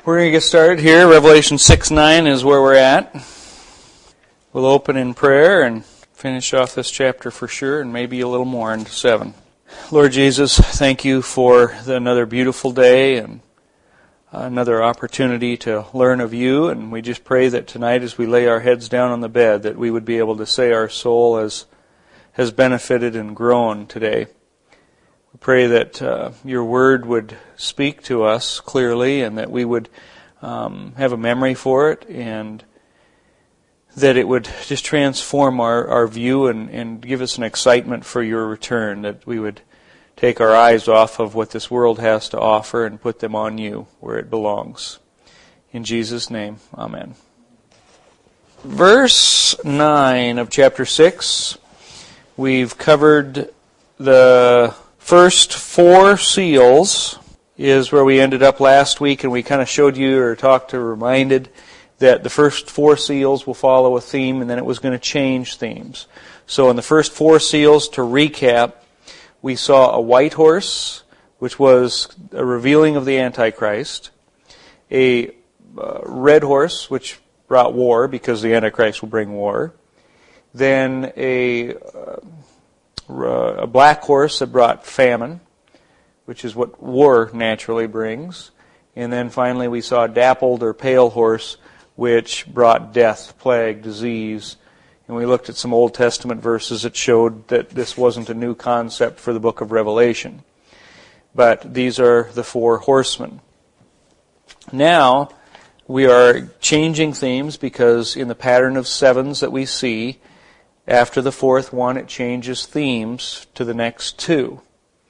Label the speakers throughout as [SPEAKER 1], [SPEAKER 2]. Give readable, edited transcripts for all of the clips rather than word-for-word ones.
[SPEAKER 1] We're going to get started here. Revelation 6:9 is where we're at. We'll open in prayer and finish off this chapter for sure, and maybe a little more into 7. Lord Jesus, thank you for another beautiful day and another opportunity to learn of you, and we just pray that tonight as we lay our heads down on the bed that we would be able to say our soul has benefited and grown today. We pray that your word would speak to us clearly and that we would have a memory for it and that it would just transform our view and give us an excitement for your return, that we would take our eyes off of what this world has to offer and put them on you where it belongs. In Jesus' name, amen. Verse 9 of chapter 6, we've covered the first 4 seals is where we ended up last week, and we kind of showed you or reminded that the first 4 seals will follow a theme, and then it was going to change themes. So in the first 4 seals, to recap, we saw a white horse, which was a revealing of the Antichrist, a red horse, which brought war, because the Antichrist will bring war, then a black horse that brought famine, which is what war naturally brings. And then finally we saw a dappled or pale horse, which brought death, plague, disease. And we looked at some Old Testament verses that showed that this wasn't a new concept for the book of Revelation. But these are the 4 horsemen. Now we are changing themes because in the pattern of 7s that we see, after the 4th one, it changes themes to the next 2.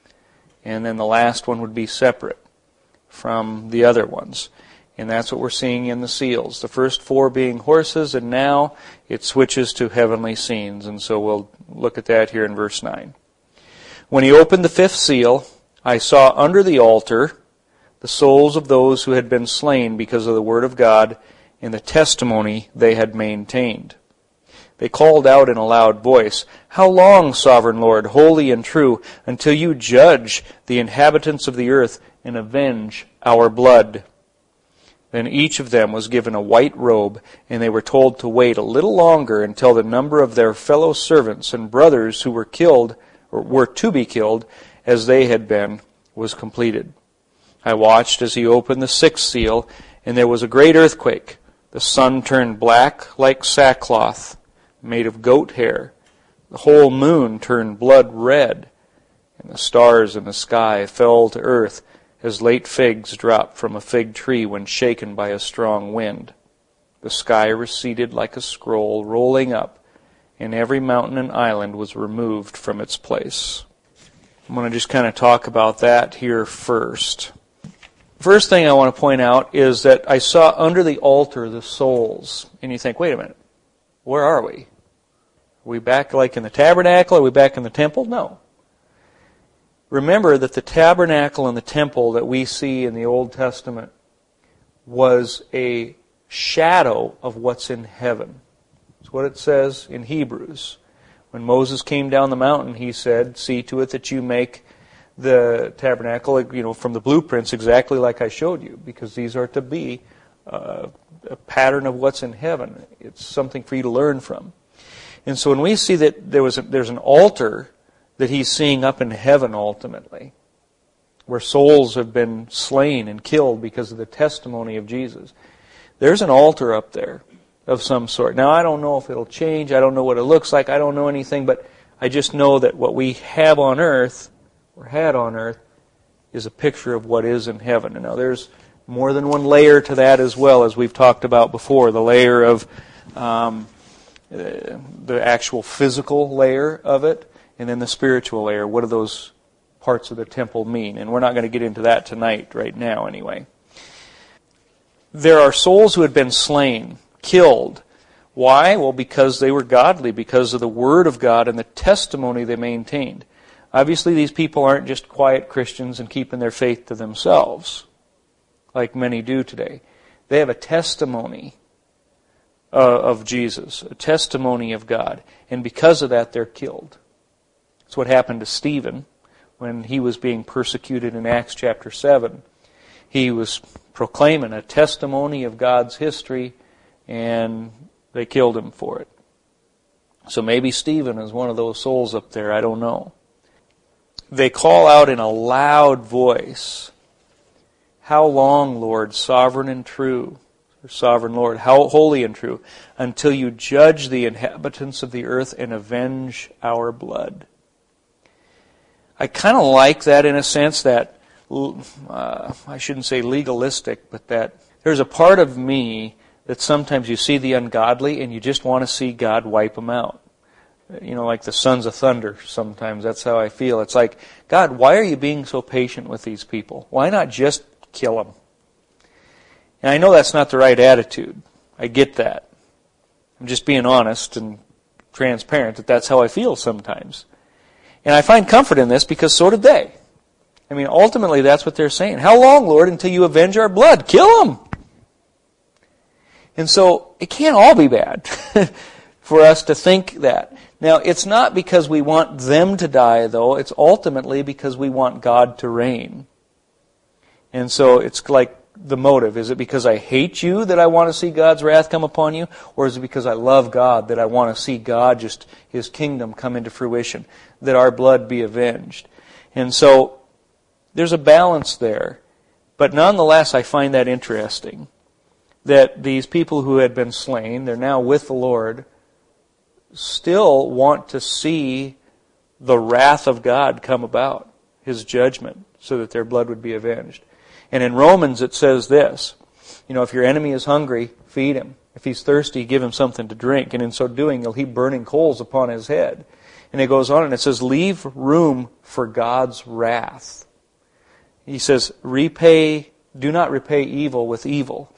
[SPEAKER 1] And then the last one would be separate from the other ones. And that's what we're seeing in the seals. The first 4 being horses, and now it switches to heavenly scenes. And so we'll look at that here in verse 9. When he opened the 5th seal, I saw under the altar the souls of those who had been slain because of the word of God and the testimony they had maintained. They called out in a loud voice, "How long, sovereign Lord, holy and true, until you judge the inhabitants of the earth and avenge our blood?" Then each of them was given a white robe, and they were told to wait a little longer until the number of their fellow servants and brothers who were killed, or were to be killed, as they had been, was completed. I watched as he opened the 6th seal, and there was a great earthquake. The sun turned black like sackcloth, made of goat hair. The whole moon turned blood red, and the stars in the sky fell to earth as late figs drop from a fig tree when shaken by a strong wind. The sky receded like a scroll rolling up, and every mountain and island was removed from its place. I'm going to just kind of talk about that here first. First thing I want to point out is that I saw under the altar the souls. And you think, wait a minute, where are we? Are we back like in the tabernacle? Are we back in the temple? No. Remember that the tabernacle and the temple that we see in the Old Testament was a shadow of what's in heaven. That's what it says in Hebrews. When Moses came down the mountain, he said, "See to it that you make the tabernacle, from the blueprints exactly like I showed you, because these are to be a pattern of what's in heaven. It's something for you to learn from." And so when we see that there's an altar that he's seeing up in heaven ultimately, where souls have been slain and killed because of the testimony of Jesus, there's an altar up there of some sort. Now, I don't know if it'll change. I don't know what it looks like. I don't know anything, but I just know that what we have on earth, or had on earth, is a picture of what is in heaven. And now there's more than one layer to that as well, as we've talked about before. The layer of the actual physical layer of it, and then the spiritual layer. What do those parts of the temple mean? And we're not going to get into that tonight, right now anyway. There are souls who had been slain, killed. Why? Well, because they were godly, because of the Word of God and the testimony they maintained. Obviously, these people aren't just quiet Christians and keeping their faith to themselves, like many do today. They have a testimony of Jesus, a testimony of God. And because of that, they're killed. That's what happened to Stephen when he was being persecuted in Acts chapter 7. He was proclaiming a testimony of God's history, and they killed him for it. So maybe Stephen is one of those souls up there, I don't know. They call out in a loud voice, "How long, Lord, sovereign and true," or sovereign Lord, "how holy and true, until you judge the inhabitants of the earth and avenge our blood." I kind of like that in a sense, that I shouldn't say legalistic, but that there's a part of me that sometimes you see the ungodly and you just want to see God wipe them out. You know, like the sons of thunder sometimes. That's how I feel. It's like, God, why are you being so patient with these people? Why not just kill them? And I know that's not the right attitude. I get that. I'm just being honest and transparent that that's how I feel sometimes. And I find comfort in this because so did they. I mean, ultimately that's what they're saying. How long, Lord, until you avenge our blood? Kill them! And so it can't all be bad for us to think that. Now, it's not because we want them to die, though. It's ultimately because we want God to reign. And so it's like the motive. Is it because I hate you that I want to see God's wrath come upon you? Or is it because I love God that I want to see God, just His kingdom come into fruition, that our blood be avenged? And so there's a balance there. But nonetheless, I find that interesting, that these people who had been slain, they're now with the Lord, still want to see the wrath of God come about, His judgment, so that their blood would be avenged. And in Romans it says this, if your enemy is hungry, feed him. If he's thirsty, give him something to drink. And in so doing, you'll heap burning coals upon his head. And it goes on and it says, leave room for God's wrath. He says, do not repay evil with evil.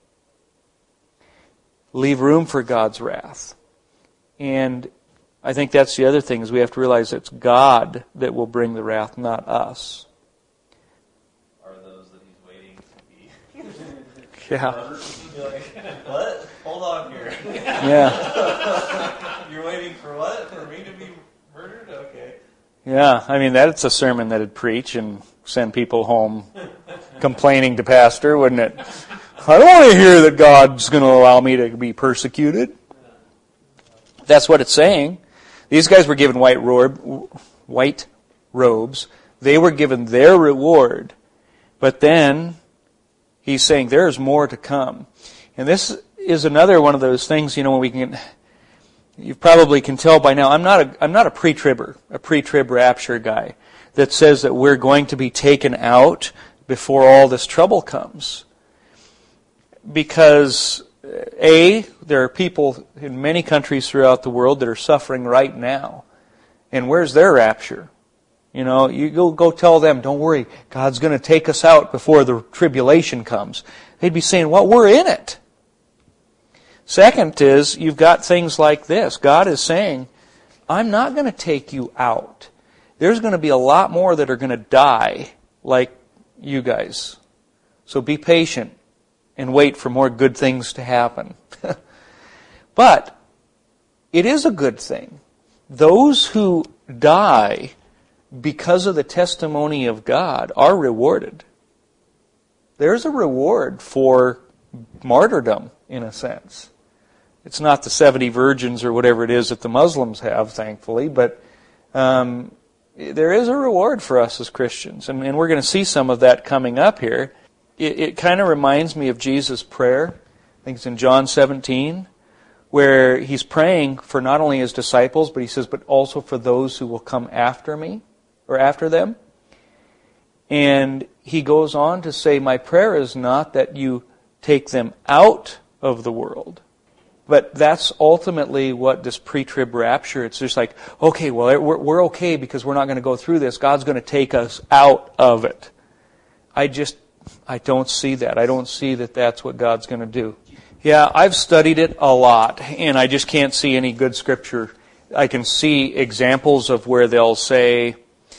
[SPEAKER 1] Leave room for God's wrath. And I think that's the other thing, is we have to realize it's God that will bring the wrath, not us.
[SPEAKER 2] Are those that He's waiting to be?
[SPEAKER 1] Yeah.
[SPEAKER 2] You're like, what? Hold on here.
[SPEAKER 1] Yeah.
[SPEAKER 2] You're waiting for what? For me to be murdered? Okay.
[SPEAKER 1] Yeah, I mean, that's a sermon that'd preach and send people home complaining to pastor, wouldn't it? I don't want to hear that God's going to allow me to be persecuted. That's what it's saying. These guys were given white robes. They were given their reward. But then he's saying there's more to come. And this is another one of those things, when you probably can tell by now, I'm not a pre-trib rapture guy that says that we're going to be taken out before all this trouble comes. Because there are people in many countries throughout the world that are suffering right now. And where's their rapture? You go tell them, don't worry, God's going to take us out before the tribulation comes. They'd be saying, well, we're in it. Second is, you've got things like this. God is saying, I'm not going to take you out. There's going to be a lot more that are going to die like you guys. So be patient and wait for more good things to happen. But it is a good thing. Those who die because of the testimony of God are rewarded. There's a reward for martyrdom, in a sense. It's not the 70 virgins or whatever it is that the Muslims have, thankfully, but there is a reward for us as Christians. And we're going to see some of that coming up here. It kind of reminds me of Jesus' prayer. I think it's in John 17, where He's praying for not only His disciples, but He says, but also for those who will come after me, or after them. And He goes on to say, my prayer is not that you take them out of the world, but that's ultimately what this pre-trib rapture, it's just like, okay, well, we're okay because we're not going to go through this. God's going to take us out of it. I don't see that. I don't see that that's what God's going to do. Yeah, I've studied it a lot, and I just can't see any good scripture. I can see examples of where they'll say,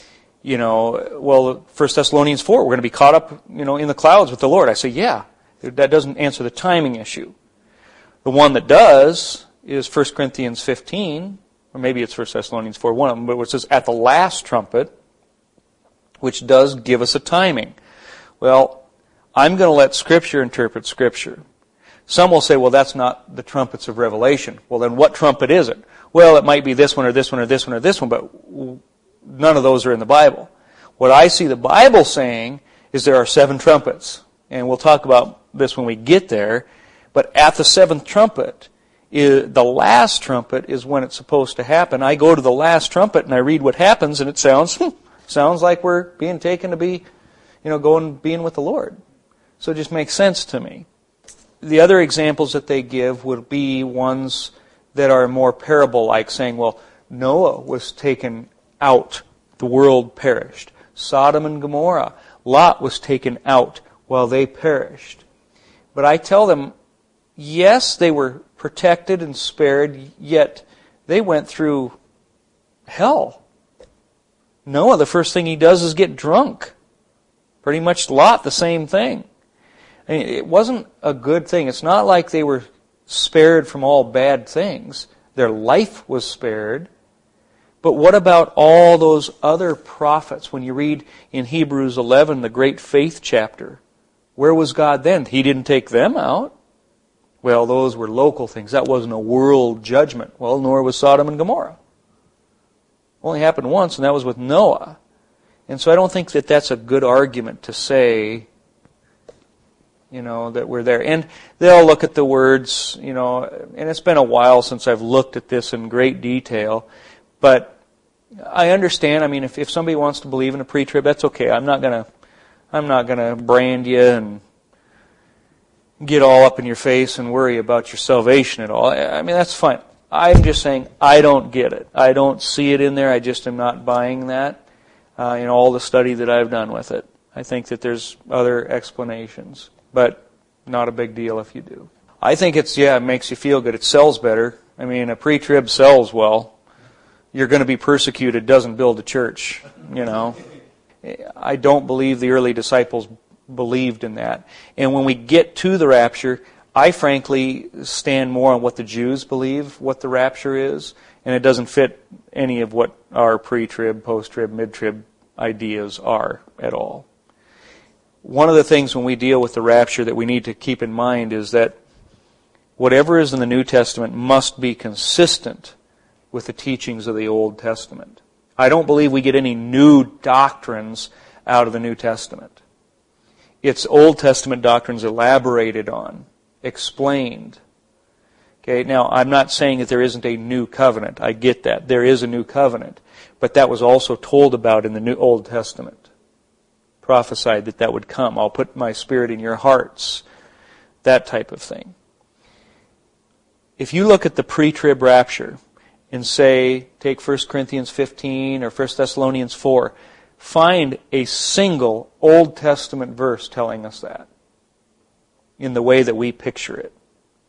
[SPEAKER 1] 1 Thessalonians 4, we're going to be caught up, in the clouds with the Lord. I say, yeah, that doesn't answer the timing issue. The one that does is 1 Corinthians 15, or maybe it's 1 Thessalonians 4, one of them, but it says, at the last trumpet, which does give us a timing. Well, I'm going to let Scripture interpret Scripture. Some will say, well, that's not the trumpets of Revelation. Well, then what trumpet is it? Well, it might be this one or this one or this one or this one, but none of those are in the Bible. What I see the Bible saying is there are 7 trumpets. And we'll talk about this when we get there. But at the 7th trumpet, the last trumpet is when it's supposed to happen. I go to the last trumpet and I read what happens, and it sounds like we're being taken to be, being with the Lord. So it just makes sense to me. The other examples that they give would be ones that are more parable-like, saying, well, Noah was taken out, the world perished. Sodom and Gomorrah, Lot was taken out while they perished. But I tell them, yes, they were protected and spared, yet they went through hell. Noah, the first thing he does is get drunk. Pretty much Lot, the same thing. I mean, it wasn't a good thing. It's not like they were spared from all bad things. Their life was spared. But what about all those other prophets? When you read in Hebrews 11, the great faith chapter, where was God then? He didn't take them out. Well, those were local things. That wasn't a world judgment. Well, nor was Sodom and Gomorrah. Only happened once, and that was with Noah. And so I don't think that that's a good argument to say, that we're there. And they'll look at the words, and it's been a while since I've looked at this in great detail. But I understand. I mean, if somebody wants to believe in a pre-trib, that's okay. I'm not gonna brand you and get all up in your face and worry about your salvation at all. I mean, that's fine. I'm just saying I don't get it. I don't see it in there. I just am not buying that in all the study that I've done with it. I think that there's other explanations, but not a big deal if you do. I think it makes you feel good. It sells better. I mean, a pre-trib sells well. You're going to be persecuted doesn't build a church, I don't believe the early disciples believed in that. And when we get to the rapture, I frankly stand more on what the Jews believe what the rapture is, and it doesn't fit any of what our pre-trib, post-trib, mid-trib ideas are at all. One of the things when we deal with the rapture that we need to keep in mind is that whatever is in the New Testament must be consistent with the teachings of the Old Testament. I don't believe we get any new doctrines out of the New Testament. It's Old Testament doctrines elaborated on, explained. Okay, now I'm not saying that there isn't a new covenant. I get that. There is a new covenant. But that was also told about in the New Old Testament. Prophesied that would come. I'll put my spirit in your hearts. That type of thing. If you look at the pre-trib rapture and say, take 1 Corinthians 15 or 1 Thessalonians 4, find a single Old Testament verse telling us that in the way that we picture it.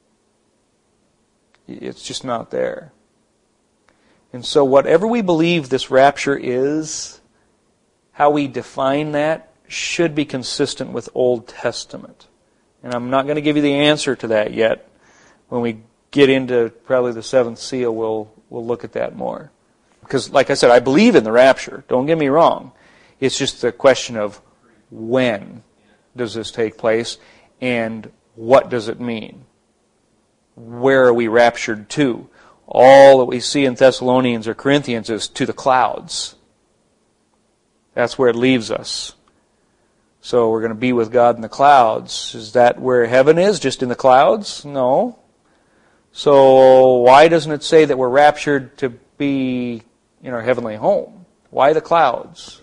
[SPEAKER 1] It's just not there. And so whatever we believe this rapture is, how we define that should be consistent with Old Testament. And I'm not going to give you the answer to that yet. When we get into probably the 7th seal, we'll look at that more. Because, like I said, I believe in the rapture. Don't get me wrong. It's just a question of when does this take place and what does it mean? Where are we raptured to? All that we see in Thessalonians or Corinthians is to the clouds. That's where it leaves us. So we're going to be with God in the clouds. Is that where heaven is? Just in the clouds? No. So why doesn't it say that we're raptured to be in our heavenly home? Why the clouds?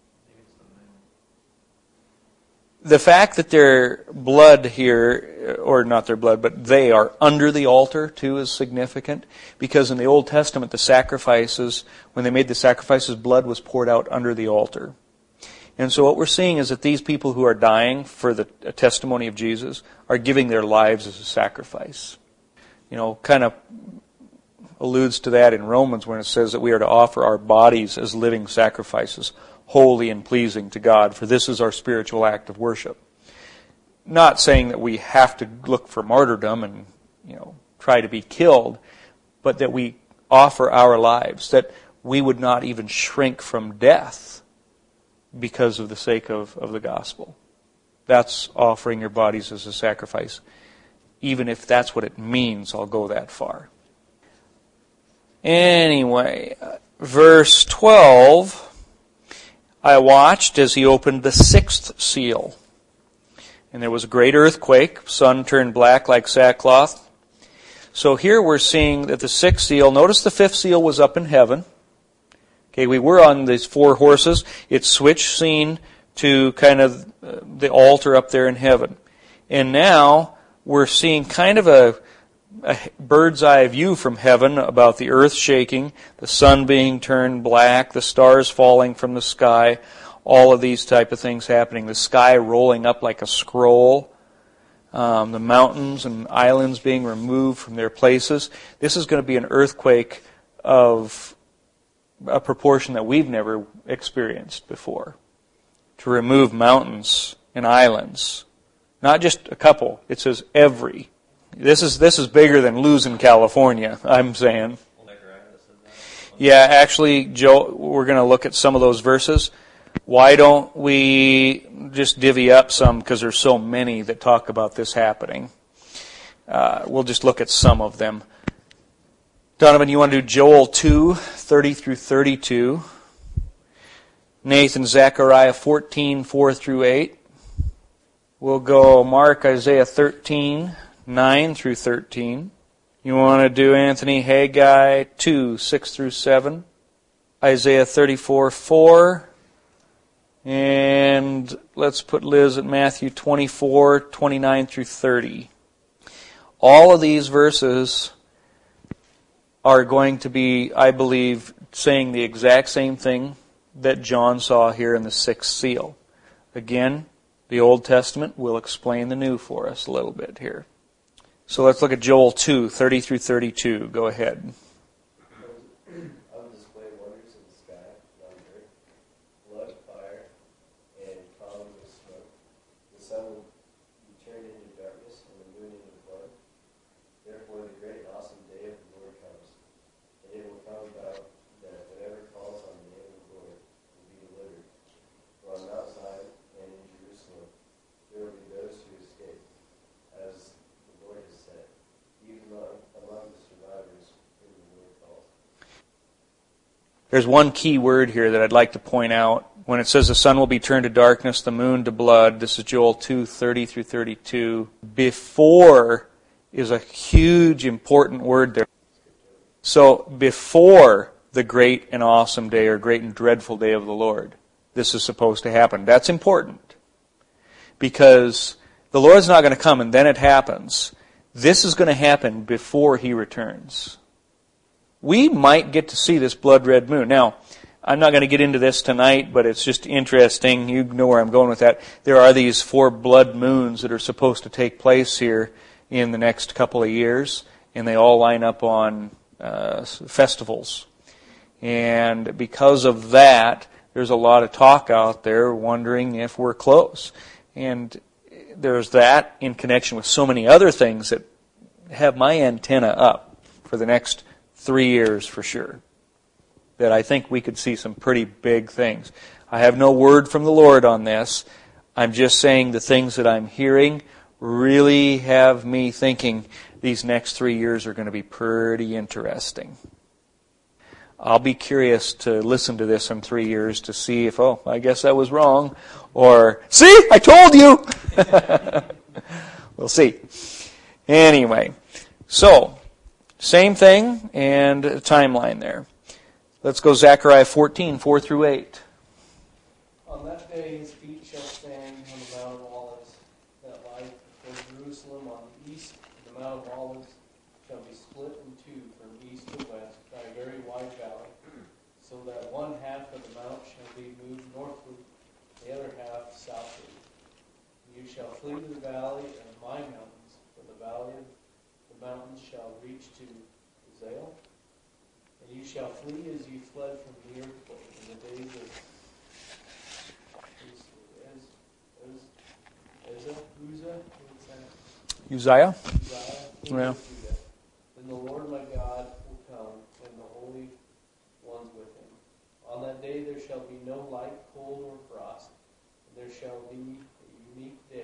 [SPEAKER 1] The fact that their blood here, or not their blood, but they are under the altar too is significant. Because in the Old Testament, the sacrifices, when they made the sacrifices, blood was poured out under the altar. And so what we're seeing is that these people who are dying for the testimony of Jesus are giving their lives as a sacrifice. Kind of alludes to that in Romans when it says that we are to offer our bodies as living sacrifices, holy and pleasing to God, for this is our spiritual act of worship. Not saying that we have to look for martyrdom and, try to be killed, but that we offer our lives, that we would not even shrink from death because of the sake of the gospel. That's offering your bodies as a sacrifice. Even if that's what it means, I'll go that far. Anyway, verse 12, I watched as he opened the sixth seal. And there was a great earthquake, sun turned black like sackcloth. So here we're seeing that the sixth seal, notice the fifth seal was up in heaven. Okay, we were on these four horses. It switched scene to kind of the altar up there in heaven. And now we're seeing kind of a bird's eye view from heaven about the earth shaking, the sun being turned black, the stars falling from the sky, all of these type of things happening. The sky rolling up like a scroll, the mountains and islands being removed from their places. This is going to be an earthquake of a proportion that we've never experienced before. To remove mountains and islands. Not just a couple, it says every. This is bigger than losing California, I'm saying. Yeah, actually, Joe, we're going to look at some of those verses. Why don't we just divvy up some, because there's so many that talk about this happening. We'll just look at some of them. Donovan, you want to do Joel 2, 30 through 32. Nathan, Zechariah 14, 4 through 8. We'll go Mark, Isaiah 13, 9 through 13. You want to do Anthony, Haggai 2, 6 through 7. Isaiah 34, 4. And let's put Liz at Matthew 24, 29 through 30. All of these verses are going to be, I believe, saying the exact same thing that John saw here in the sixth seal. Again, the Old Testament will explain the new for us a little bit here. So let's look at Joel 2, 30 through 32. Go ahead.
[SPEAKER 3] I will display wonders in the sky, thunder, blood, fire, and columns of smoke. The sun will be turned into darkness and the moon into blood. Therefore the great and awesome day of the Lord comes. And it will come about that whatever calls on the name of the Lord will be delivered. For on Mount Zion and in Jerusalem there will be those who escape, as the Lord has said, even among the survivors whom the Lord calls.
[SPEAKER 1] There's one key word here that I'd like to point out. When it says the sun will be turned to darkness, the moon to blood, this is Joel 2, 30 through 32. Before is a huge, important word there. So, before the great and awesome day or great and dreadful day of the Lord, this is supposed to happen. That's important. Because the Lord's not going to come and then it happens. This is going to happen before He returns. We might get to see this blood-red moon. Now, I'm not going to get into this tonight, but it's just interesting. You know where I'm going with that. There are these 4 blood moons that are supposed to take place here in the next couple of years, and they all line up on festivals. And because of that, there's a lot of talk out there wondering if we're close. And there's that in connection with so many other things that have my antenna up for the next 3 years for sure. That I think we could see some pretty big things. I have no word from the Lord on this. I'm just saying the things that I'm hearing really have me thinking these next 3 years are going to be pretty interesting. I'll be curious to listen to this in 3 years to see if, I guess I was wrong. Or, see, I told you! We'll see. Anyway, so, same thing and a timeline there. Let's go Zechariah 14, 4 through 8.
[SPEAKER 4] On that day his feet shall stand on the Mount of Olives, that lieth before Jerusalem on the east. The Mount of Olives shall be split in two from east to west by a very wide valley, so that one half of the mount shall be moved northward, the other half southward. You shall flee to the valley of my mountains, for the valley of the mountains shall reach to Uzal. And you shall flee as you fled from the earthquake in the days of
[SPEAKER 1] Uzziah?
[SPEAKER 4] Yeah. Then the Lord my God will come, and the holy ones with him. On that day there shall be no light, cold, or frost, and there shall be a unique day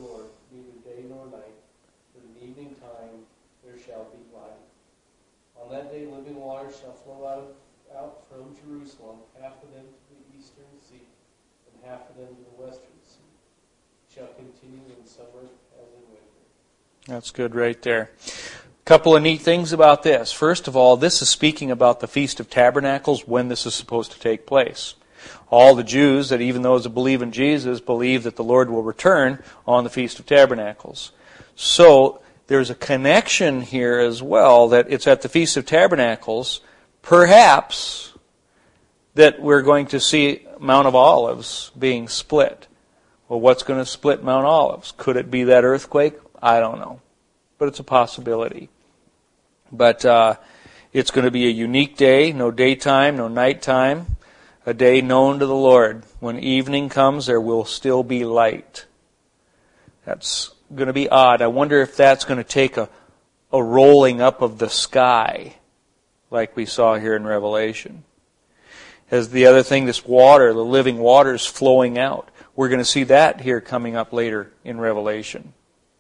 [SPEAKER 4] Lord, neither day nor night, but in evening time there shall be light. On that day living waters shall flow out from Jerusalem, half of them to the eastern sea, and half of them to the western sea. It shall continue in summer as in winter.
[SPEAKER 1] That's good right there. A couple of neat things about this. First of all, this is speaking about the Feast of Tabernacles, when this is supposed to take place. All the Jews, that even those that believe in Jesus, believe that the Lord will return on the Feast of Tabernacles. So, there's a connection here as well, that it's at the Feast of Tabernacles, perhaps, that we're going to see Mount of Olives being split. Well, what's going to split Mount Olives? Could it be that earthquake? I don't know. But it's a possibility. But it's going to be a unique day, no daytime, no nighttime, a day known to the Lord. When evening comes, there will still be light. That's going to be odd. I wonder if that's going to take a rolling up of the sky, like we saw here in Revelation. As the other thing, this water, the living waters flowing out. We're going to see that here coming up later in Revelation.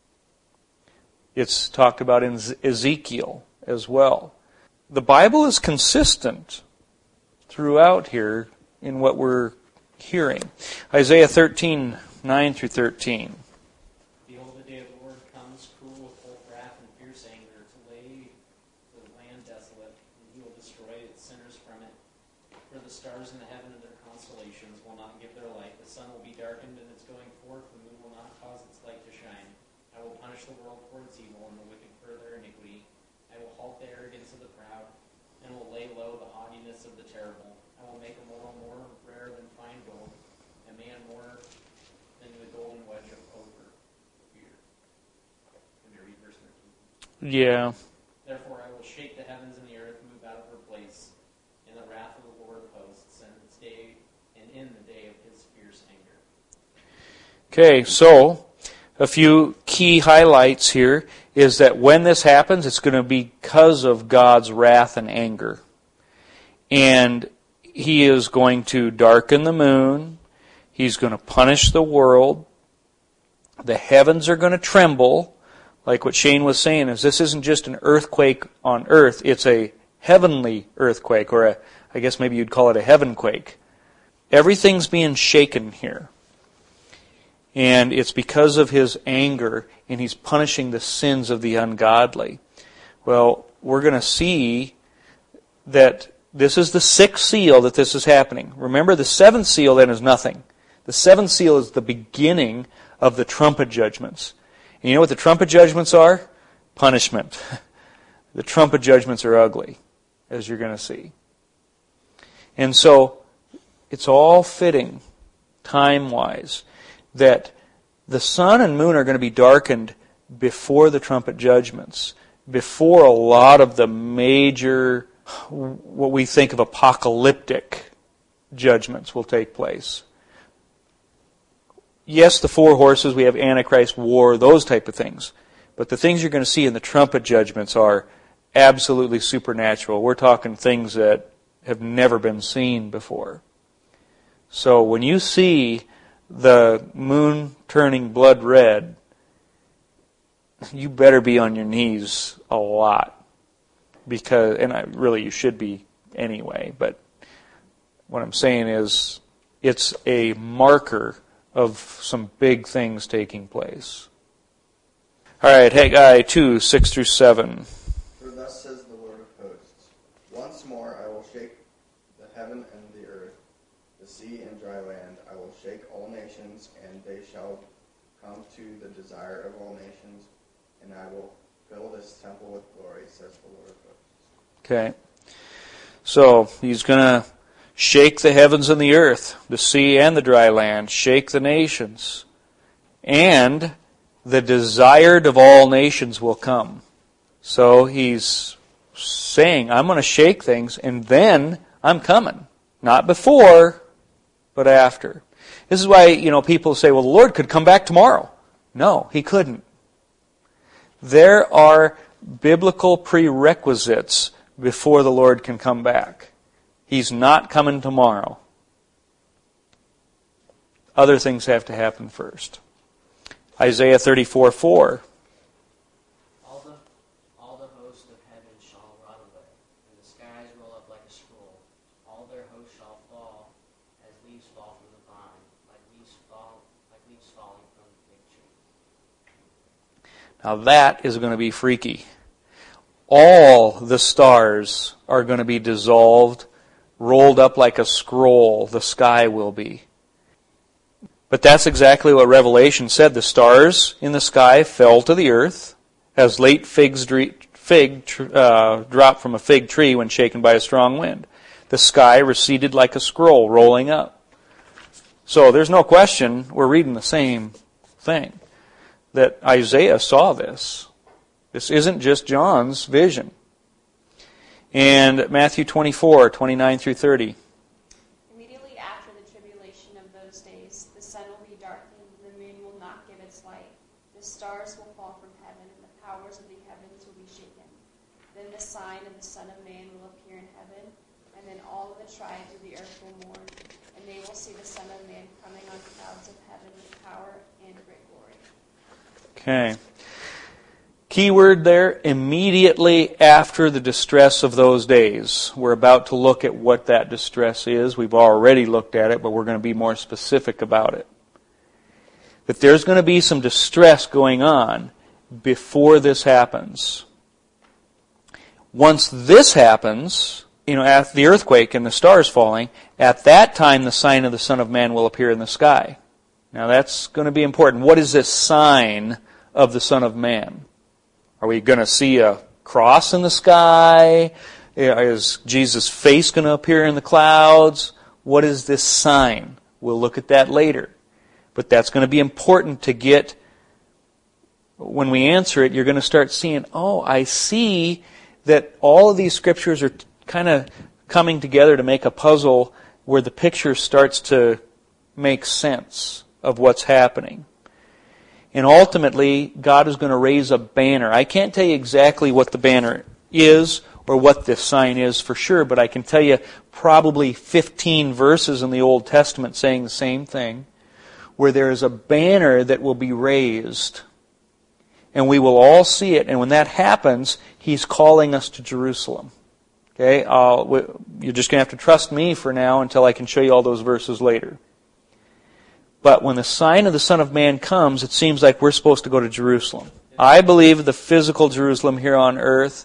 [SPEAKER 1] It's talked about in Ezekiel as well. The Bible is consistent throughout here in what we're hearing. Isaiah 13, 9 through 13.
[SPEAKER 5] Behold, the day of the Lord comes, cruel with cold wrath and fierce anger, to lay the land desolate, and he will destroy its sinners from it. For the stars in the heaven and their constellations will not give their light. The sun will be darkened in its going forth, the moon will not cause its light to shine. I will punish the world for its evil, and the wicked for their iniquity. I will halt the arrogance of the proud, and will lay low the haughtiness of the terrible. I will make a mortal more rare than fine gold, a man more than the golden wedge of Ophir. Here. Can you read verse 13?
[SPEAKER 1] Yeah.
[SPEAKER 5] Therefore I will shake the heavens and the earth, move out of her place, in the wrath of the Lord of hosts, and its day, and in the day of his fierce anger.
[SPEAKER 1] Okay, so a few key highlights here is that when this happens, it's going to be because of God's wrath and anger. And he is going to darken the moon. He's going to punish the world. The heavens are going to tremble. Like what Shane was saying, is this isn't just an earthquake on earth. It's a heavenly earthquake, or I guess maybe you'd call it a heavenquake. Everything's being shaken here. And it's because of his anger, and he's punishing the sins of the ungodly. Well, we're going to see that this is the sixth seal that this is happening. Remember, the seventh seal then is nothing. The seventh seal is the beginning of the trumpet judgments. And you know what the trumpet judgments are? Punishment. The trumpet judgments are ugly, as you're going to see. And so, it's all fitting, time-wise, that the sun and moon are going to be darkened before the trumpet judgments, before a lot of the major, what we think of apocalyptic judgments will take place. Yes, the four horses, we have Antichrist, war, those type of things. But the things you're going to see in the trumpet judgments are absolutely supernatural. We're talking things that have never been seen before. So when you see the moon turning blood red, you better be on your knees a lot. Because, and really you should be anyway, but what I'm saying is it's a marker of some big things taking place. All right, Haggai 2, 6 through 7.
[SPEAKER 6] For thus says the Lord of hosts, once more I will shake the heaven and the earth, the sea and dry land. I will shake all nations, and they shall come to the desire of all nations, and I will fill this temple with glory, says the Lord of hosts.
[SPEAKER 1] Okay. So, he's going to shake the heavens and the earth, the sea and the dry land, shake the nations. And the desired of all nations will come. So he's saying, I'm going to shake things, and then I'm coming. Not before, but after. This is why, people say, well, the Lord could come back tomorrow. No, he couldn't. There are biblical prerequisites before the Lord can come back. He's not coming tomorrow. Other things have to happen first. Isaiah 34:4.
[SPEAKER 7] All the host of heaven shall rot away, and the skies roll up like a scroll. All their hosts shall fall as leaves fall from the vine, like leaves falling from the fig tree.
[SPEAKER 1] Now that is going to be freaky. All the stars are going to be dissolved, rolled up like a scroll. The sky will be. But that's exactly what Revelation said. The stars in the sky fell to the earth as late drop from a fig tree when shaken by a strong wind. The sky receded like a scroll rolling up. So there's no question we're reading the same thing. That Isaiah saw this. This isn't just John's vision. And Matthew 24:29 through 30.
[SPEAKER 8] Immediately after the tribulation of those days, the sun will be darkened, the moon will not give its light, the stars will fall from heaven, and the powers of the heavens will be shaken. Then the sign of the Son of Man will appear in heaven, and then all of the tribes of the earth will mourn, and they will see the Son of Man coming on clouds of heaven with power and great glory.
[SPEAKER 1] Okay. Key word there, immediately after the distress of those days. We're about to look at what that distress is. We've already looked at it, but we're going to be more specific about it. That there's going to be some distress going on before this happens. Once this happens, after the earthquake and the stars falling, at that time the sign of the Son of Man will appear in the sky. Now that's going to be important. What is this sign of the Son of Man? Are we going to see a cross in the sky? Is Jesus' face going to appear in the clouds? What is this sign? We'll look at that later. But that's going to be important to get, when we answer it, you're going to start seeing, I see that all of these scriptures are kind of coming together to make a puzzle where the picture starts to make sense of what's happening. And ultimately, God is going to raise a banner. I can't tell you exactly what the banner is or what this sign is for sure, but I can tell you probably 15 verses in the Old Testament saying the same thing, where there is a banner that will be raised. And we will all see it. And when that happens, He's calling us to Jerusalem. Okay? You're just going to have to trust me for now until I can show you all those verses later. But when the sign of the Son of Man comes, it seems like we're supposed to go to Jerusalem. I believe the physical Jerusalem here on earth,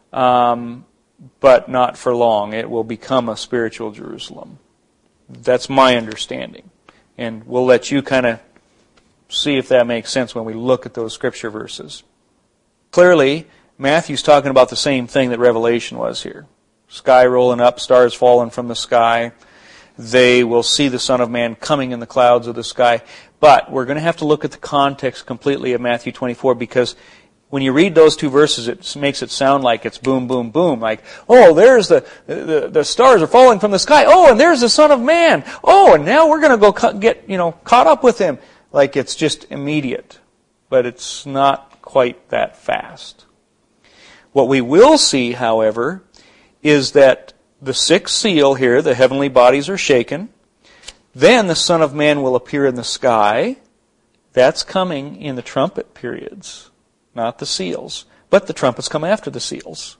[SPEAKER 1] but not for long. It will become a spiritual Jerusalem. That's my understanding. And we'll let you kind of see if that makes sense when we look at those scripture verses. Clearly, Matthew's talking about the same thing that Revelation was here. Sky rolling up, stars falling from the sky. They will see the Son of Man coming in the clouds of the sky. But we're going to have to look at the context completely of Matthew 24, because when you read those two verses, it makes it sound like it's boom, boom, boom. Like, there's the stars are falling from the sky. And there's the Son of Man. And now we're going to go get caught up with Him. Like it's just immediate. But it's not quite that fast. What we will see, however, is that the sixth seal here, the heavenly bodies are shaken. Then the Son of Man will appear in the sky. That's coming in the trumpet periods, not the seals. But the trumpets come after the seals.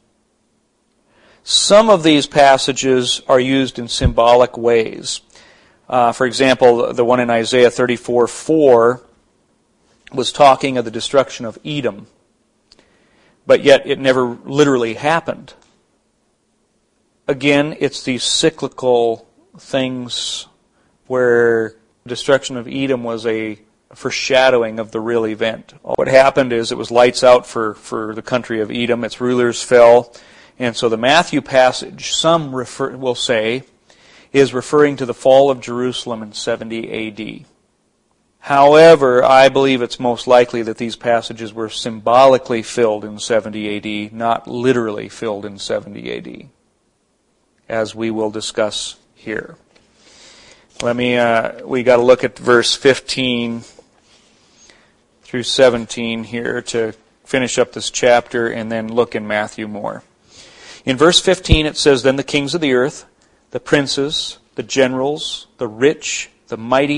[SPEAKER 1] Some of these passages are used in symbolic ways. For example, the one in Isaiah 34:4 was talking of the destruction of Edom. But yet it never literally happened. Again, it's these cyclical things where destruction of Edom was a foreshadowing of the real event. What happened is it was lights out for the country of Edom. Its rulers fell. And so the Matthew passage, some will say, is referring to the fall of Jerusalem in 70 A.D. However, I believe it's most likely that these passages were symbolically filled in 70 A.D., not literally filled in 70 A.D., as we will discuss here. We got to look at verse 15 through 17 here to finish up this chapter and then look in Matthew more. In verse 15 it says, "Then the kings of the earth, the princes, the generals, the rich, the mighty,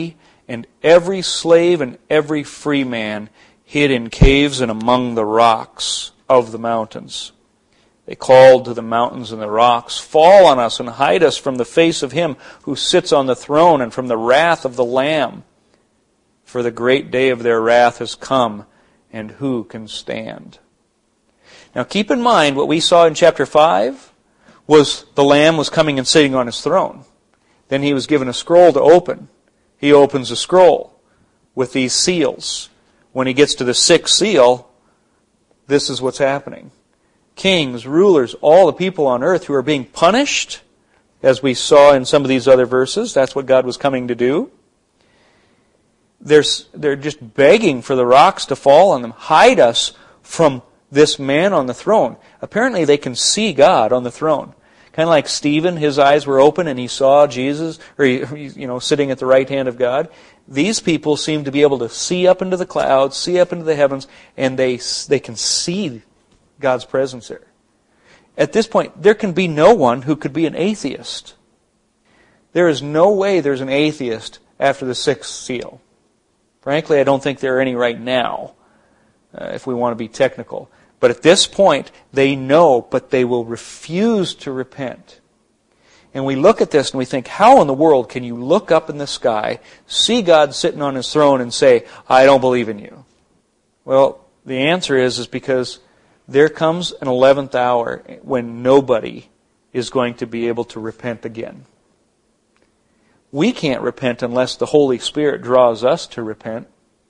[SPEAKER 1] and every slave and every free man hid in caves and among the rocks of the mountains. They called to the mountains and the rocks, "Fall on us and hide us from the face of him who sits on the throne and from the wrath of the Lamb. For the great day of their wrath has come, and who can stand?" Now keep in mind what we saw in chapter 5 was the Lamb was coming and sitting on his throne. Then he was given a scroll to open. He opens the scroll with these seals. When he gets to the sixth seal, this is what's happening. Kings, rulers, all the people on earth who are being punished, as we saw in some of these other verses, that's what God was coming to do. They're just begging for the rocks to fall on them. Hide us from this man on the throne. Apparently they can see God on the throne. Kind of like Stephen, his eyes were open and he saw Jesus, or sitting at the right hand of God. These people seem to be able to see up into the clouds, see up into the heavens, and they can see God's presence there. At this point, there can be no one who could be an atheist. There is no way there's an atheist after the sixth seal. Frankly, I don't think there are any right now, if we want to be technical. But at this point, they know, but they will refuse to repent. And we look at this and we think, how in the world can you look up in the sky, see God sitting on his throne and say, "I don't believe in you"? Well, the answer is because there comes an 11th hour when nobody is going to be able to repent again. We can't repent unless the Holy Spirit draws us to repent.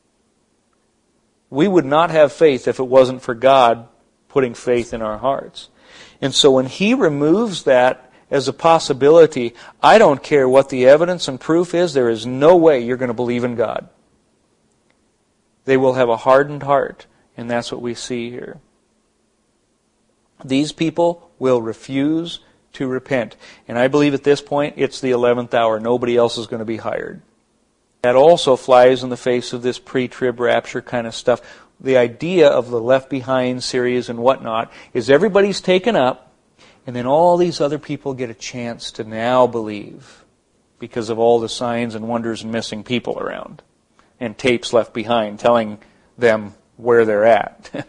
[SPEAKER 1] We would not have faith if it wasn't for God putting faith in our hearts. And so when He removes that as a possibility, I don't care what the evidence and proof is, there is no way you're going to believe in God. They will have a hardened heart, and that's what we see here. These people will refuse to repent. And I believe at this point, it's the 11th hour. Nobody else is going to be hired. That also flies in the face of this pre-trib rapture kind of stuff. The idea of the Left Behind series and whatnot is everybody's taken up, and then all these other people get a chance to now believe because of all the signs and wonders and missing people around. And tapes left behind telling them where they're at.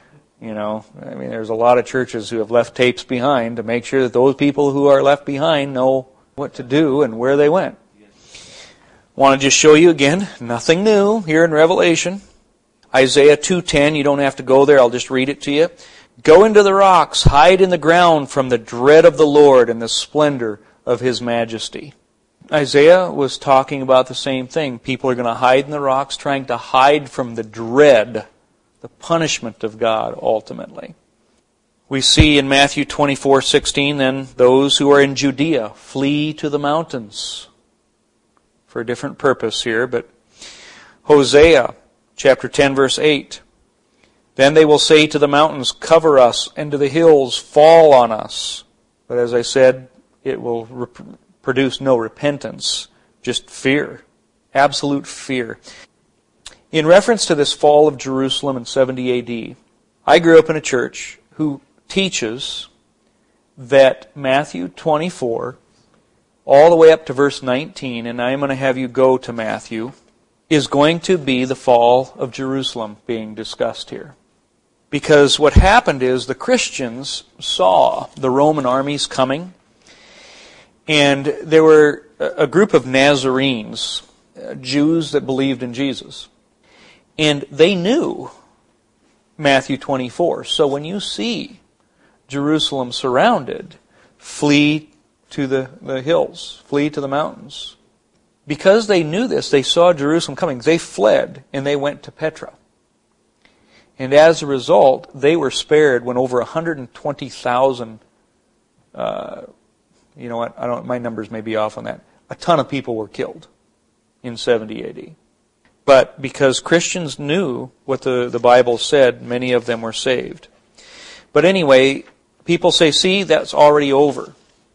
[SPEAKER 1] There's a lot of churches who have left tapes behind to make sure that those people who are left behind know what to do and where they went. Want to just show you again, nothing new here in Revelation. Isaiah 2:10, you don't have to go there, I'll just read it to you. "Go into the rocks, hide in the ground from the dread of the Lord and the splendor of His majesty." Isaiah was talking about the same thing. People are going to hide in the rocks, trying to hide from the dread, the punishment of God ultimately. We see in Matthew 24:16, then, those who are in Judea flee to the mountains. For a different purpose here, but Hosea chapter 10 verse 8. "Then they will say to the mountains, 'Cover us,' and to the hills, 'Fall on us.'" But as I said, it will produce no repentance, just fear, absolute fear. In reference to this fall of Jerusalem in 70 AD, I grew up in a church who teaches that Matthew 24, all the way up to verse 19, and I'm going to have you go to Matthew, is going to be the fall of Jerusalem being discussed here. Because what happened is the Christians saw the Roman armies coming, and there were a group of Nazarenes, Jews that believed in Jesus. And they knew Matthew 24. So when you see Jerusalem surrounded, flee to the hills, flee to the mountains. Because they knew this, they saw Jerusalem coming. They fled and they went to Petra. And as a result, they were spared when over 120,000, my numbers may be off on that. A ton of people were killed in 70 AD. But because Christians knew what the Bible said, many of them were saved. But anyway, people say, see, that's already over.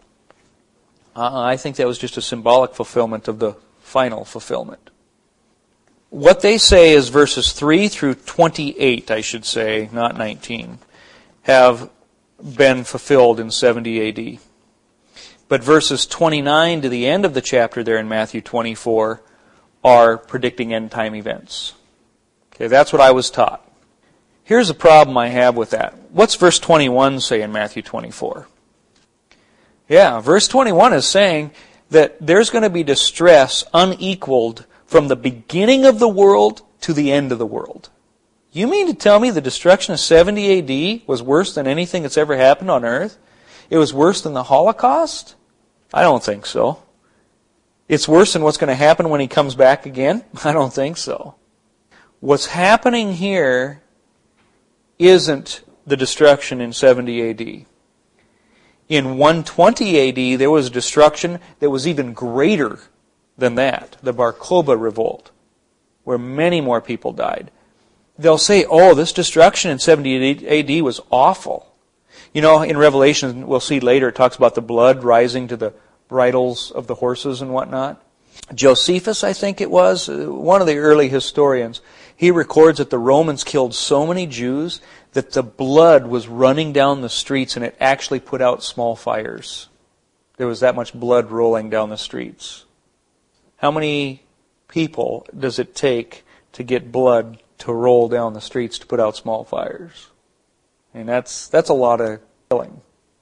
[SPEAKER 1] I think that was just a symbolic fulfillment of the final fulfillment. What they say is verses 3 through 28, I should say, not 19, have been fulfilled in 70 AD. But verses 29 to the end of the chapter there in Matthew 24 are predicting end time events. Okay, that's what I was taught. Here's a problem I have with that. What's verse 21 say in Matthew 24? Yeah, verse 21 is saying that there's going to be distress unequaled from the beginning of the world to the end of the world. You mean to tell me the destruction of 70 AD was worse than anything that's ever happened on earth? It was worse than the Holocaust? I don't think so. It's worse than what's going to happen when he comes back again? I don't think so. What's happening here isn't the destruction in 70 AD. In 120 AD, there was a destruction that was even greater than that, the Bar Kokhba revolt, where many more people died. They'll say, oh, this destruction in 70 AD was awful. You know, in Revelation, we'll see later, it talks about the blood rising to the bridles of the horses and whatnot. Josephus, I think it was, one of the early historians, he records that the Romans killed so many Jews that the blood was running down the streets and it actually put out small fires. There was that much blood rolling down the streets. How many people does it take to get blood to roll down the streets to put out small fires? And that's a lot of killing.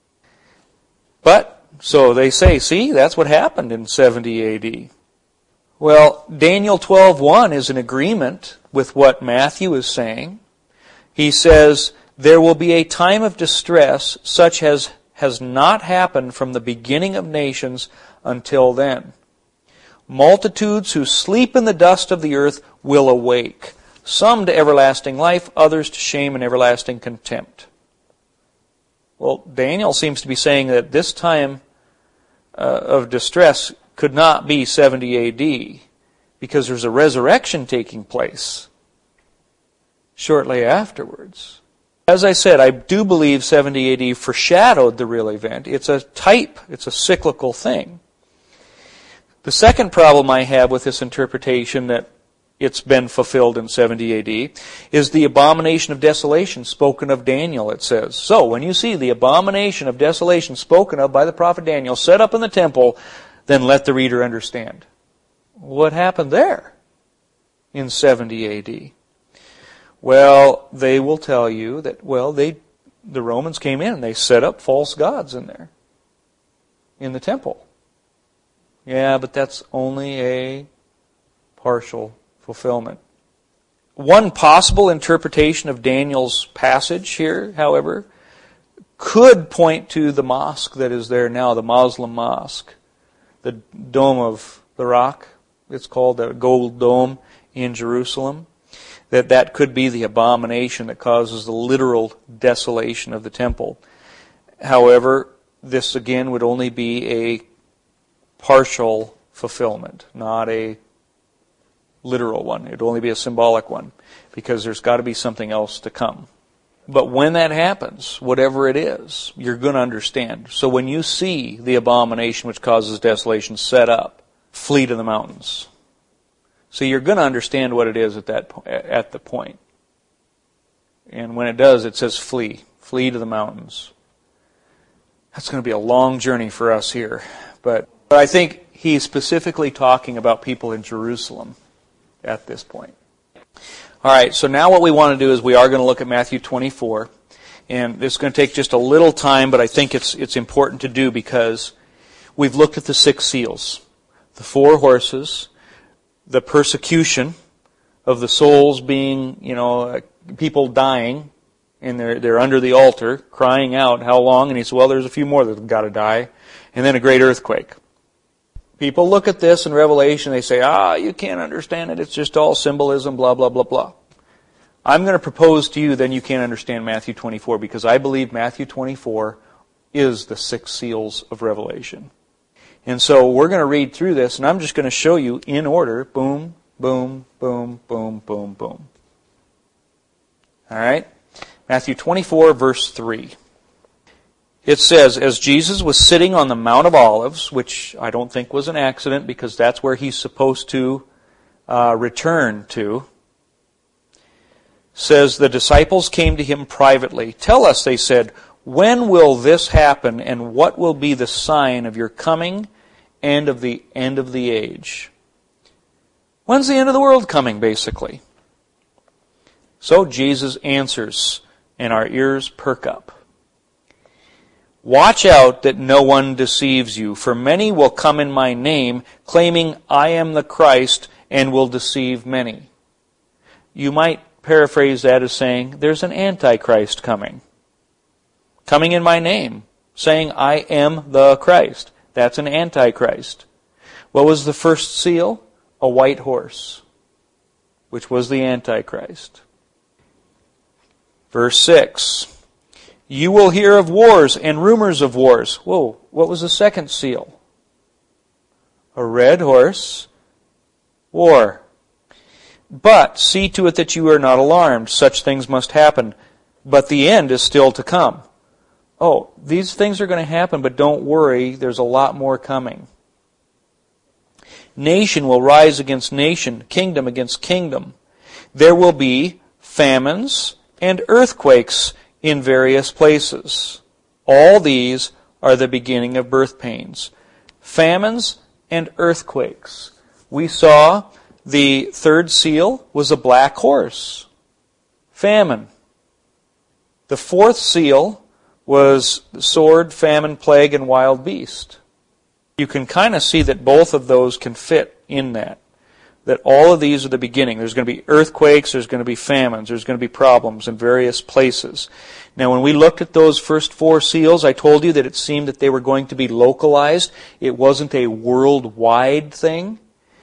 [SPEAKER 1] But, so they say, see, that's what happened in 70 AD. Well, Daniel 12:1 is in agreement with what Matthew is saying. He says, there will be a time of distress such as has not happened from the beginning of nations until then. Multitudes who sleep in the dust of the earth will awake, some to everlasting life, others to shame and everlasting contempt. Well, Daniel seems to be saying that this time of distress could not be 70 AD because there's a resurrection taking place shortly afterwards. As I said, I do believe 70 AD foreshadowed the real event. It's a type, it's a cyclical thing. The second problem I have with this interpretation that it's been fulfilled in 70 AD is the abomination of desolation spoken of Daniel, it says. So, when you see the abomination of desolation spoken of by the prophet Daniel set up in the temple, then let the reader understand. What happened there in 70 AD? Well, they will tell you that, the Romans came in and they set up false gods in there, in the temple. Yeah, but that's only a partial fulfillment. One possible interpretation of Daniel's passage here, however, could point to the mosque that is there now, the Muslim mosque. The Dome of the Rock, it's called, the Gold Dome in Jerusalem. That could be the abomination that causes the literal desolation of the temple. However, this again would only be a partial fulfillment, not a literal one. It would only be a symbolic one, because there's got to be something else to come. But when that happens, whatever it is, you're going to understand. So when you see the abomination which causes desolation set up, flee to the mountains. So you're going to understand what it is at the point. And when it does, it says flee. Flee to the mountains. That's going to be a long journey for us here. But I think he's specifically talking about people in Jerusalem at this point. All right, so now what we want to do is we are going to look at Matthew 24. And this is going to take just a little time, but I think it's important to do because we've looked at the 6 seals, the 4 horses, the persecution of the souls being, people dying, and they're under the altar, crying out, how long? And he said, well, there's a few more that have got to die. And then a great earthquake. People look at this in Revelation, they say, you can't understand it, it's just all symbolism, blah, blah, blah, blah. I'm going to propose to you, then you can't understand Matthew 24, because I believe Matthew 24 is the 6 seals of Revelation. And so we're going to read through this, and I'm just going to show you in order, boom, boom, boom, boom, boom, boom. All right? Matthew 24, verse 3. It says, as Jesus was sitting on the Mount of Olives, which I don't think was an accident because that's where he's supposed to return to, says, the disciples came to him privately. Tell us, they said, when will this happen, and what will be the sign of your coming and of the end of the age? When's the end of the world coming, basically? So Jesus answers, and our ears perk up. Watch out that no one deceives you, for many will come in my name, claiming I am the Christ, and will deceive many. You might paraphrase that as saying, there's an Antichrist coming. Coming in my name, saying I am the Christ. That's an Antichrist. What was the first seal? A white horse, which was the Antichrist. Verse 6. You will hear of wars and rumors of wars. Whoa, what was the second seal? A red horse, war. But see to it that you are not alarmed. Such things must happen, but the end is still to come. Oh, these things are going to happen, but don't worry, there's a lot more coming. Nation will rise against nation, kingdom against kingdom. There will be famines and earthquakes in various places. All these are the beginning of birth pains. Famines and earthquakes. We saw the third seal was a black horse. Famine. The fourth seal was sword, famine, plague, and wild beast. You can kind of see that both of those can fit in that. That all of these are the beginning. There's going to be earthquakes, there's going to be famines, there's going to be problems in various places. Now when we looked at those first four seals, I told you that it seemed that they were going to be localized. It wasn't a worldwide thing.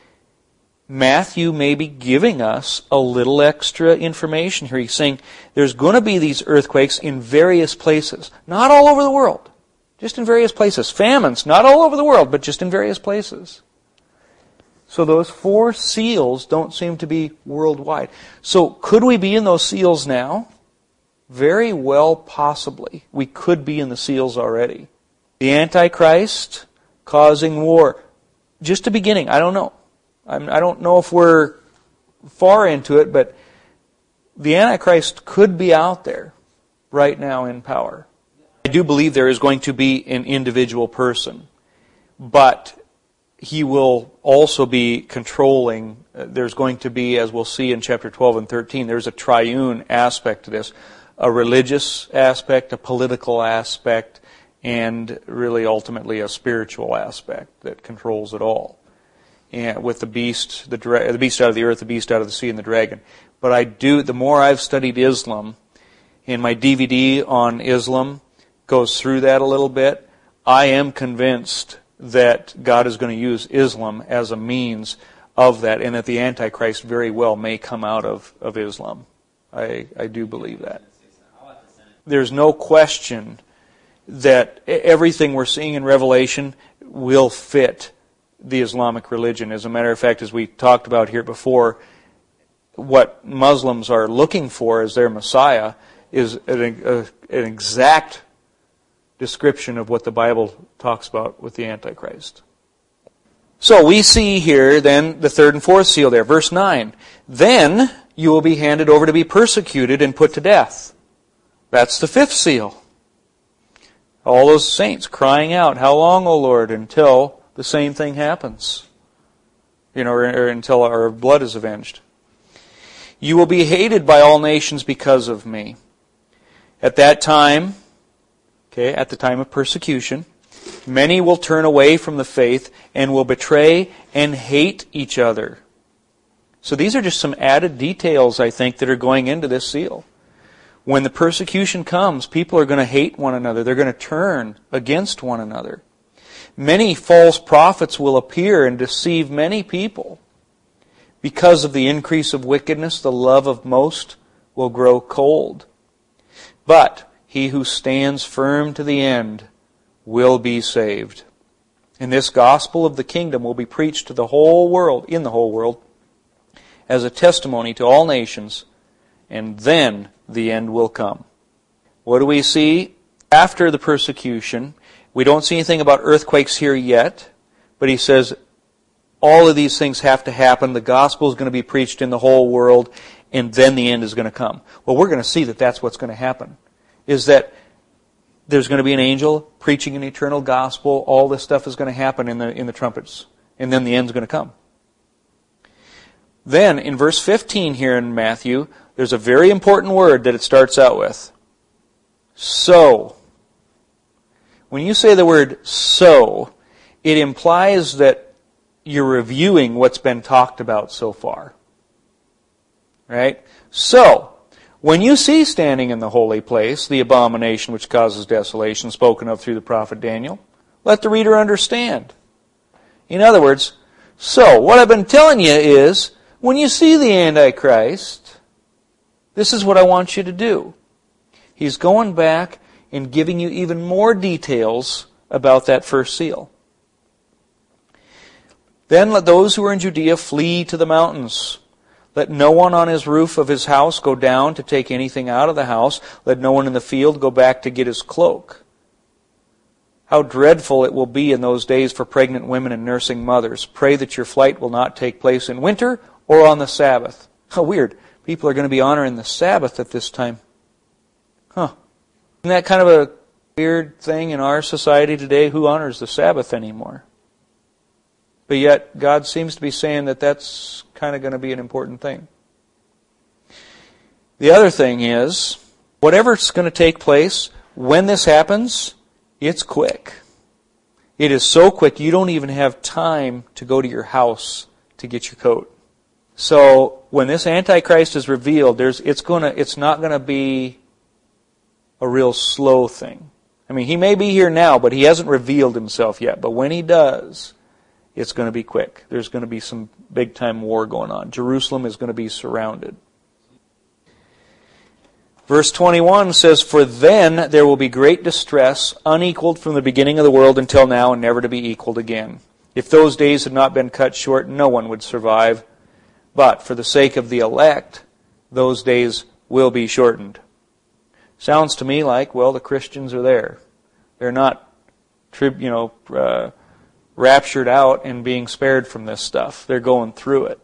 [SPEAKER 1] Matthew may be giving us a little extra information here. He's saying there's going to be these earthquakes in various places. Not all over the world. Just in various places. Famines, not all over the world, but just in various places. So those four seals don't seem to be worldwide. So could we be in those seals now? Very well, possibly. We could be in the seals already. The Antichrist causing war. Just a beginning. I don't know. I don't know if we're far into it, but the Antichrist could be out there right now in power. I do believe there is going to be an individual person, but he will also be controlling. There's going to be, as we'll see in chapter 12 and 13, there's a triune aspect to this. A religious aspect, a political aspect, and really ultimately a spiritual aspect that controls it all. And with the beast, the beast out of the earth, the beast out of the sea, and the dragon. But the more I've studied Islam, and my DVD on Islam goes through that a little bit, I am convinced that God is going to use Islam as a means of that, and that the Antichrist very well may come out of Islam. I do believe that. There's no question that everything we're seeing in Revelation will fit the Islamic religion. As a matter of fact, as we talked about here before, what Muslims are looking for as their Messiah is an exact description of what the Bible talks about with the Antichrist. So we see here then the third and fourth seal there. Verse 9. Then you will be handed over to be persecuted and put to death. That's the fifth seal. All those saints crying out, how long, O Lord, until the same thing happens? Or until our blood is avenged. You will be hated by all nations because of me. At that time, at the time of persecution, many will turn away from the faith and will betray and hate each other. So these are just some added details, I think, that are going into this seal. When the persecution comes, people are going to hate one another. They're going to turn against one another. Many false prophets will appear and deceive many people. Because of the increase of wickedness, the love of most will grow cold. But he who stands firm to the end will be saved. And this gospel of the kingdom will be preached to the whole world, in the whole world, as a testimony to all nations, and then the end will come. What do we see after the persecution? We don't see anything about earthquakes here yet, but he says all of these things have to happen. The gospel is going to be preached in the whole world, and then the end is going to come. Well, we're going to see that that's what's going to happen, is that there's going to be an angel preaching an eternal gospel. All this stuff is going to happen in the trumpets, and then the end's going to come. Then, in verse 15 here in Matthew, there's a very important word that it starts out with. So. When you say the word so, it implies that you're reviewing what's been talked about so far. Right? So, when you see standing in the holy place the abomination which causes desolation spoken of through the prophet Daniel, let the reader understand. In other words, so, what I've been telling you is, when you see the Antichrist, this is what I want you to do. He's going back and giving you even more details about that first seal. Then let those who are in Judea flee to the mountains. Let no one on his roof of his house go down to take anything out of the house. Let no one in the field go back to get his cloak. How dreadful it will be in those days for pregnant women and nursing mothers. Pray that your flight will not take place in winter or on the Sabbath. How weird. People are going to be honoring the Sabbath at this time. Huh. Isn't that kind of a weird thing in our society today? Who honors the Sabbath anymore? But yet, God seems to be saying that that's kind of going to be an important thing. The other thing is, whatever's going to take place, when this happens, it's quick. It is so quick, you don't even have time to go to your house to get your coat. So, when this Antichrist is revealed, it's not going to be a real slow thing. I mean, he may be here now, but he hasn't revealed himself yet. But when he does, it's going to be quick. There's going to be some big-time war going on. Jerusalem is going to be surrounded. Verse 21 says, For then there will be great distress, unequaled from the beginning of the world until now, and never to be equaled again. If those days had not been cut short, no one would survive. But for the sake of the elect, those days will be shortened. Sounds to me like, well, the Christians are there. They're not, raptured out and being spared from this stuff. They're going through it.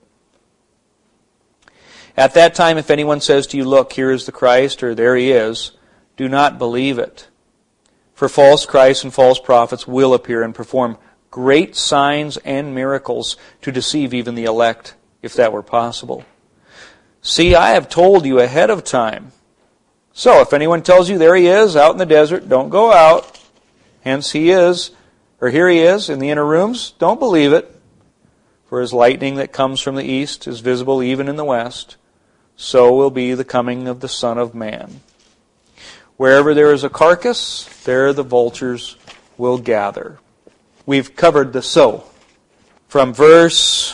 [SPEAKER 1] At that time, if anyone says to you, Look, here is the Christ, or there he is, do not believe it. For false Christs and false prophets will appear and perform great signs and miracles to deceive even the elect, if that were possible. See, I have told you ahead of time. So, if anyone tells you there he is out in the desert, don't go out. Hence he is, or here he is in the inner rooms, don't believe it. For as lightning that comes from the east is visible even in the west, so will be the coming of the Son of Man. Wherever there is a carcass, there the vultures will gather. We've covered the so. From verse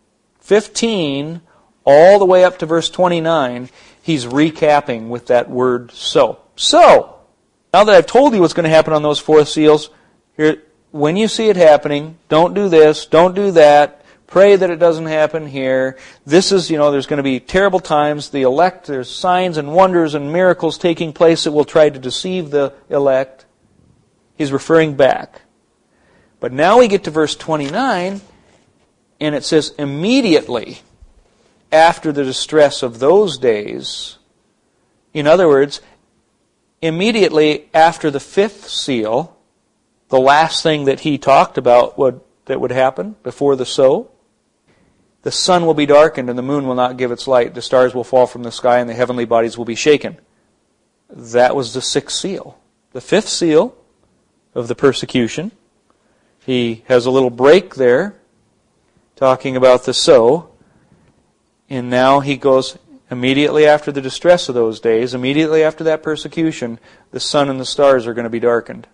[SPEAKER 1] 15 all the way up to verse 29, he's recapping with that word so. So, now that I've told you what's going to happen on those four seals, here, when you see it happening, don't do this, don't do that, pray that it doesn't happen here. This is, there's going to be terrible times. The elect, there's signs and wonders and miracles taking place that will try to deceive the elect. He's referring back. But now we get to verse 29, and it says, immediately after the distress of those days, in other words, immediately after the fifth seal, the last thing that he talked about that would happen before the so, the sun will be darkened and the moon will not give its light. The stars will fall from the sky and the heavenly bodies will be shaken. That was the sixth seal. The fifth seal of the persecution. He has a little break there talking about the so. And now he goes immediately after the distress of those days, immediately after that persecution, the sun and the stars are going to be darkened.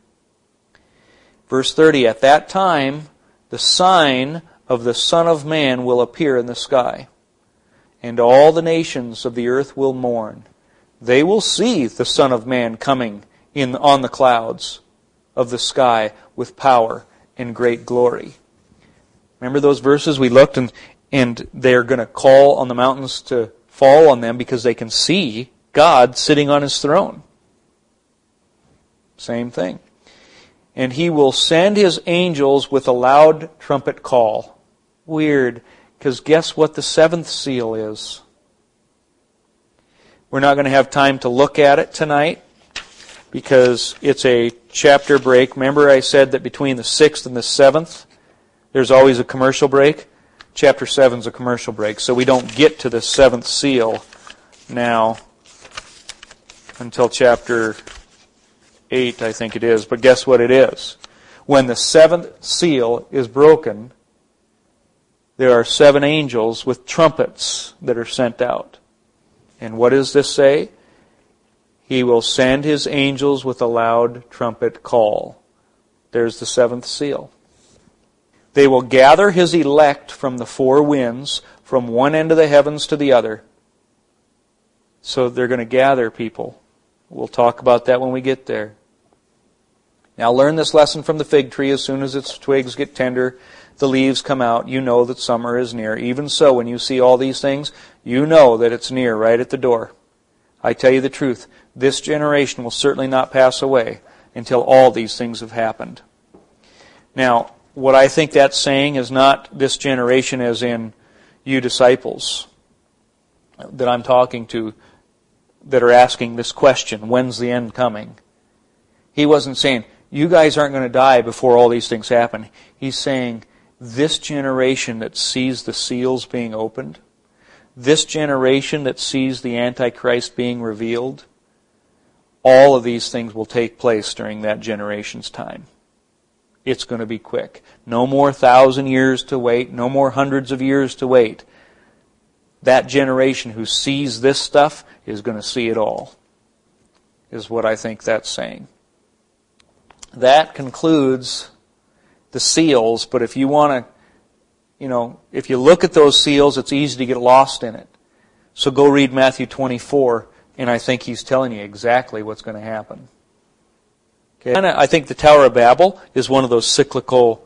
[SPEAKER 1] Verse 30, at that time, the sign of the Son of Man will appear in the sky, and all the nations of the earth will mourn. They will see the Son of Man coming on the clouds of the sky with power and great glory. Remember those verses we looked, and they're going to call on the mountains to fall on them because they can see God sitting on His throne. Same thing. And He will send His angels with a loud trumpet call. Weird, because guess what the seventh seal is? We're not going to have time to look at it tonight because it's a chapter break. Remember I said that between the sixth and the seventh, there's always a commercial break? chapter 7 is a commercial break, so we don't get to the 7th seal now until chapter 8, I think it is. But guess what it is? When the 7th seal is broken, there are 7 angels with trumpets that are sent out. And what does this say? He will send his angels with a loud trumpet call. There's the 7th seal. They will gather his elect from the 4 winds, from one end of the heavens to the other. So they're going to gather people. We'll talk about that when we get there. Now learn this lesson from the fig tree. As soon as its twigs get tender, the leaves come out, you know that summer is near. Even so, when you see all these things, you know that it's near, right at the door. I tell you the truth, this generation will certainly not pass away until all these things have happened. Now, what I think that's saying is not this generation as in you disciples that I'm talking to that are asking this question, when's the end coming? He wasn't saying, you guys aren't going to die before all these things happen. He's saying, this generation that sees the seals being opened, this generation that sees the Antichrist being revealed, all of these things will take place during that generation's time. It's going to be quick. No more 1,000 years to wait. No more hundreds of years to wait. That generation who sees this stuff is going to see it all, is what I think that's saying. That concludes the seals, but if you want to, if you look at those seals, it's easy to get lost in it. So go read Matthew 24, and I think he's telling you exactly what's going to happen. Okay. And I think the Tower of Babel is one of those cyclical,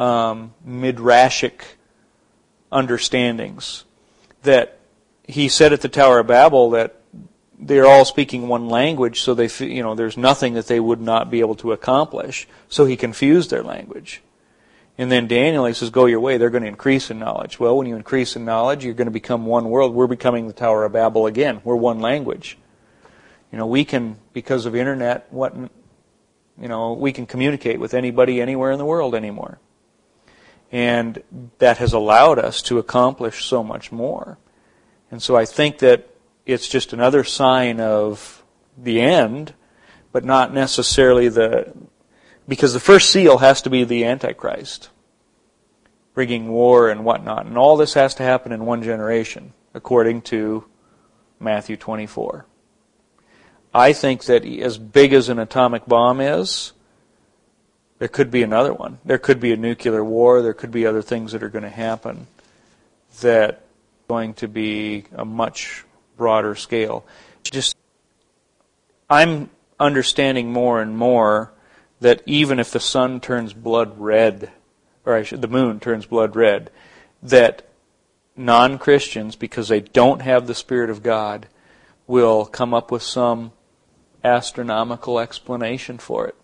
[SPEAKER 1] midrashic understandings. That he said at the Tower of Babel that they're all speaking one language, so there's nothing that they would not be able to accomplish. So he confused their language. And then Daniel, he says, go your way, they're going to increase in knowledge. Well, when you increase in knowledge, you're going to become one world. We're becoming the Tower of Babel again. We're one language. We can, because of internet, we can communicate with anybody anywhere in the world anymore. And that has allowed us to accomplish so much more. And so I think that it's just another sign of the end, but not necessarily because the first seal has to be the Antichrist, bringing war and whatnot. And all this has to happen in one generation, according to Matthew 24. I think that as big as an atomic bomb is, there could be another one. There could be a nuclear war. There could be other things that are going to happen that are going to be a much broader scale. I'm understanding more and more that even if the sun turns blood red, the moon turns blood red, that non-Christians, because they don't have the Spirit of God, will come up with some astronomical explanation for it.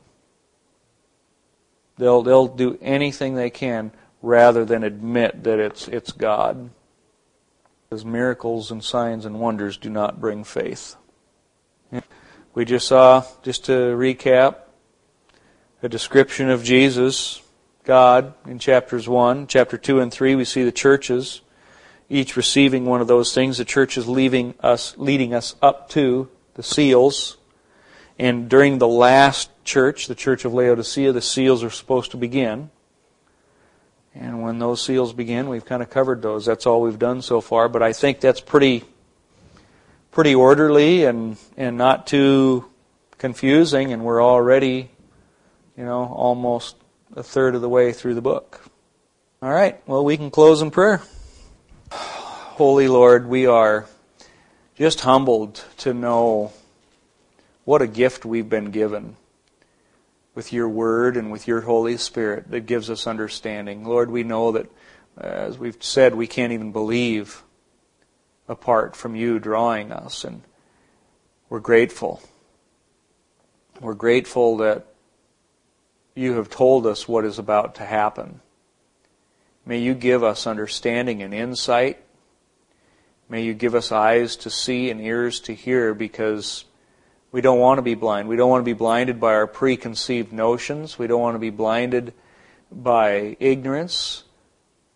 [SPEAKER 1] They'll do anything they can rather than admit that it's God. Because miracles and signs and wonders do not bring faith. We just saw, just to recap, a description of Jesus, God, in chapters 1. Chapter 2 and 3, we see the churches, each receiving one of those things. The church is leading us up to the seals. And during the last church, the church of Laodicea, the seals are supposed to begin. And when those seals begin, we've kind of covered those. That's all we've done so far. But I think that's pretty orderly and not too confusing. And we're already, almost a third of the way through the book. All right. Well, we can close in prayer. Holy Lord, we are just humbled to know what a gift we've been given with your Word and with your Holy Spirit that gives us understanding. Lord, we know that, as we've said, we can't even believe apart from you drawing us, and we're grateful. We're grateful that you have told us what is about to happen. May you give us understanding and insight. May you give us eyes to see and ears to hear, because we don't want to be blind. We don't want to be blinded by our preconceived notions. We don't want to be blinded by ignorance.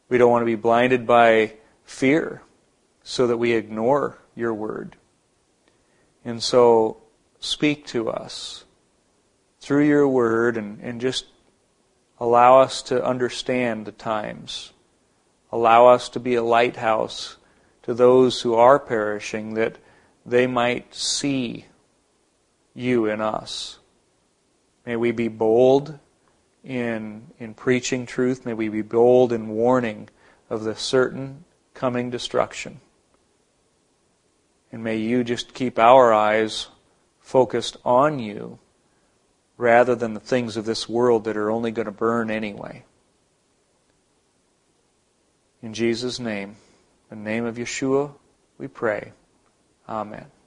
[SPEAKER 1] We don't want to be blinded by fear so that we ignore your word. And so speak to us through your word and just allow us to understand the times. Allow us to be a lighthouse to those who are perishing, that they might see you in us. May we be bold in preaching truth. May we be bold in warning of the certain coming destruction. And may you just keep our eyes focused on you rather than the things of this world that are only going to burn anyway. In Jesus' name, in the name of Yeshua, we pray. Amen.